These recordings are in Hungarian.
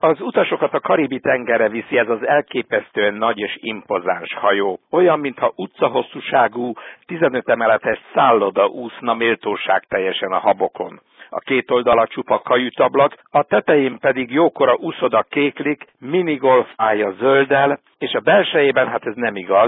Az utasokat a Karibi-tengerre viszi ez az elképesztően nagy és impozáns hajó. Olyan, mintha utcahosszúságú, 15 emeletes szálloda úszna méltóság teljesen a habokon. A két oldala csupa kajütablak, a tetején pedig jókora úszoda kéklik, minigolfpálya zölddel, és a belsejében, hát ez nem igaz,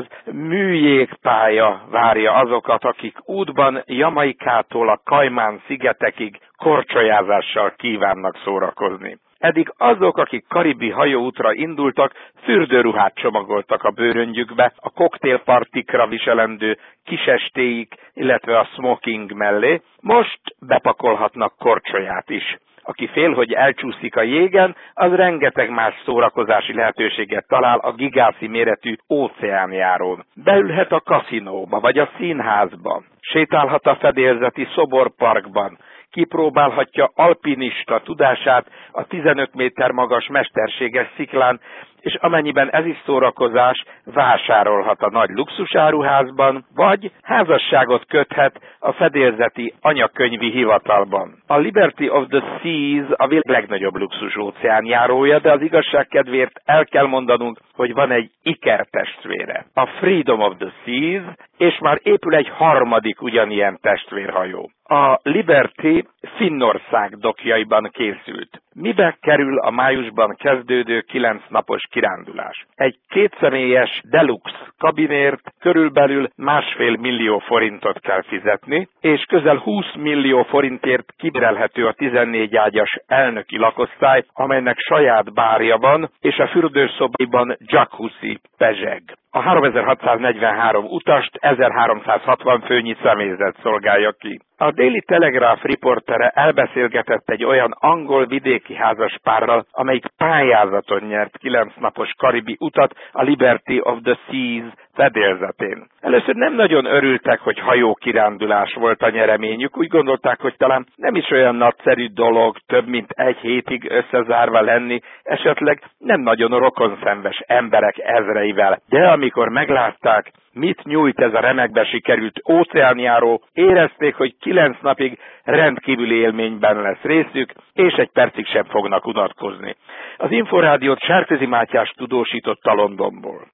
műjégpálya várja azokat, akik útban Jamaikától a Kajmán szigetekig korcsolyázással kívánnak szórakozni. Eddig azok, akik karibi hajóútra indultak, fürdőruhát csomagoltak a bőröngyükbe, a koktélpartikra viselendő kisestéik, illetve a smoking mellé, most bepakolhatnak korcsolyát is. Aki fél, hogy elcsúszik a jégen, az rengeteg más szórakozási lehetőséget talál a gigászi méretű óceánjárón. Beülhet a kaszinóba vagy a színházba, sétálhat a fedélzeti szoborparkban, kipróbálhatja alpinista tudását a 15 méter magas mesterséges sziklán, és amennyiben ez is szórakozás, vásárolhat a nagy luxusáruházban, vagy házasságot köthet a fedélzeti anyakönyvi hivatalban. A Liberty of the Seas a világ legnagyobb luxus óceánjárója, de az igazság kedvéért el kell mondanunk, hogy van egy ikertestvére, a Freedom of the Seas, és már épül egy harmadik ugyanilyen testvérhajó. A Liberty Finnország dokkjaiban készült. Mibe kerül a májusban kezdődő 9 napos kirándulás? Egy kétszemélyes deluxe kabinért körülbelül 1,5 millió forintot kell fizetni, és közel 20 millió forintért kibérelhető a 14 ágyas elnöki lakosztály, amelynek saját bárja van, és a fürdőszobában jacuzzi pezseg. A 3643 utast 1360 főnyi személyzet szolgálja ki. A Daily Telegraph riportere elbeszélgetett egy olyan angol vidéki házaspárral, amelyik pályázaton nyert 9 napos karibi utat a Liberty of the Seas fedélzetén. Először nem nagyon örültek, hogy hajókirándulás volt a nyereményük, úgy gondolták, hogy talán nem is olyan nagyszerű dolog több mint egy hétig összezárva lenni, esetleg nem nagyon rokonszenves emberek ezreivel. De amikor meglátták, mit nyújt ez a remekbe sikerült óceánjáró, érezték, hogy 9 napig rendkívüli élményben lesz részük, és egy percig sem fognak unatkozni. Az Inforádiót Sárközi Mátyás tudósította Londonból.